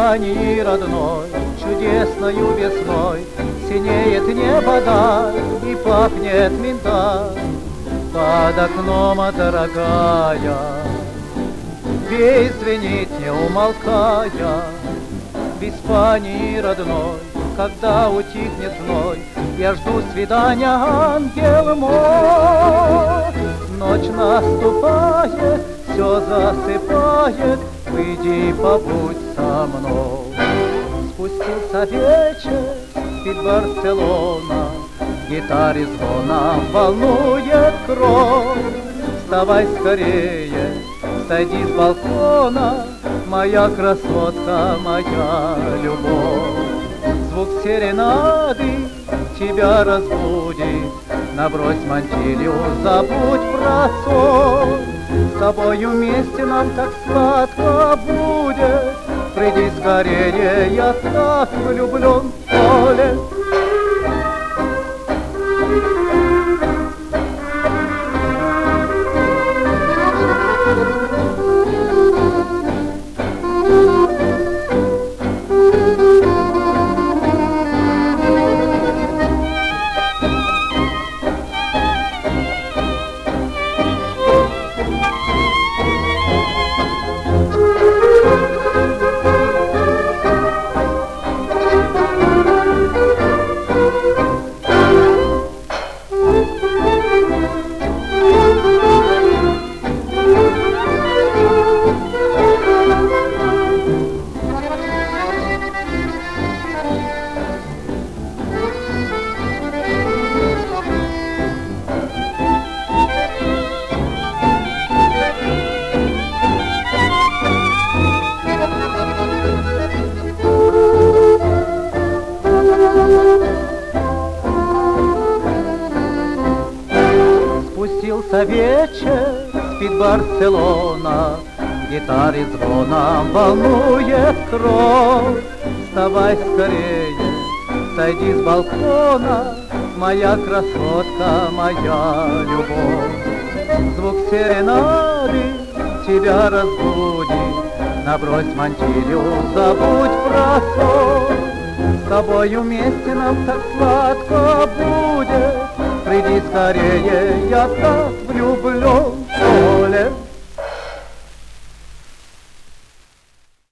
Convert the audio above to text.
Испании родной, чудесною весной синеет небо даль и пахнет миндаль. Под окном, дорогая, пей, звенит, не умолкая. В Испании родной, когда утихнет зной, я жду свидания, ангел мой. Ночь наступает, все засыпает, выйди, побудь со мной. Спустился вечер, спит Барселона, гитаре звоном волнует кровь. Вставай скорее, сойди с балкона, моя красотка, моя любовь. Звук серенады тебя разбудит, набрось мантилью, забудь про сон. С тобою вместе нам так сладко будет, приди скорее, я так влюблен в поле. Спустился вечер, спит Барселона, гитаре звоном волнует кровь. Вставай скорее, сойди с балкона, моя красотка, моя любовь. Звук серенады тебя разбудит, набрось мантилью, забудь про сон. С тобою вместе нам так сладко будет, приди скорее, я так влюблен.